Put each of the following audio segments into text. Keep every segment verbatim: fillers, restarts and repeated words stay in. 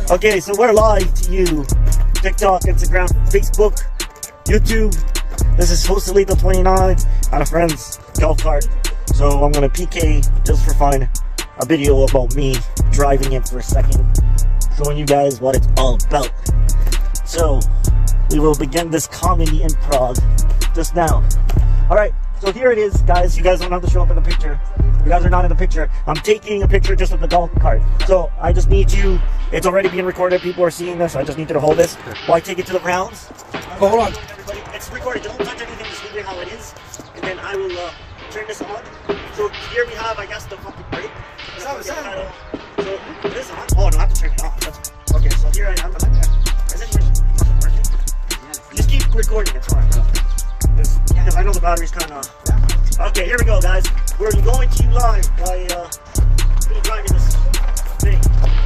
Okay, so we're live to you. TikTok, Instagram, Facebook, YouTube. This is Joselito twenty-nine on a friend's golf cart. So I'm gonna P K just for fun a video about me driving it for a second, showing you guys what it's all about. So we will begin this comedy improv just now. Alright, so here it is, guys. You guys don't have to show up in the picture. You guys are not in the picture. I'm taking a picture just of the golf cart. So I just need you, it's already being recorded, people are seeing this, I just need you to hold this while I take it to the rounds. Oh, hold on. Everybody, it's recorded, don't touch anything, just leave it how it is. And then I will uh, turn this on. So here we have, I guess, the fucking brake. So this is on. Oh, no, I have to turn it off. That's, okay, so here I have the Is it working? Just keep recording, it's fine. Because I know the battery's kind of... Okay, here we go, guys. We're going to you live by uh, driving this thing.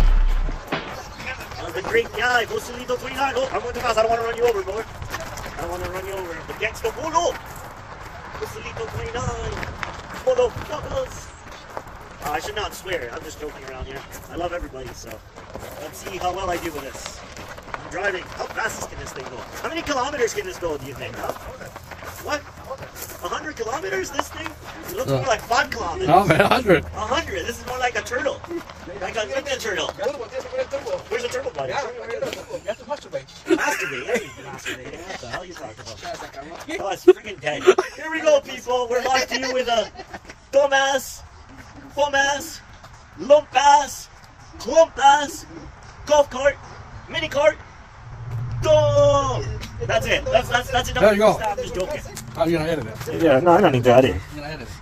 Uh, the great guy, Joselito twenty-nine. Oh, I'm going too fast. I don't want to run you over, boy. I don't want to run you over. The gangsta polo. Joselito twenty-nine. Motherfuckers. Uh, I should not swear. I'm just joking around here. I love everybody, so let's see how well I do with this. I'm driving. How fast can this thing go? How many kilometers can this go, do you think? Huh? What? A hundred kilometers, this thing? It looks more like five kilometers. No, man, a hundred. A hundred. This is more like a turtle. Like a ninja turtle. Where's the turtle, buddy? Masturbate. Masturbate. There you go. Masturbate. What the hell are you talking about? Oh, it's freaking dead. Here we go, people. We're live to you with a dumbass, bum-ass, lump-ass, clump-ass, golf cart, mini cart. Go! That's it. That's that's that's enough. There you go. I'm just joking. I'm gonna edit it. Yeah, no, I don't need to edit. I'm gonna edit it.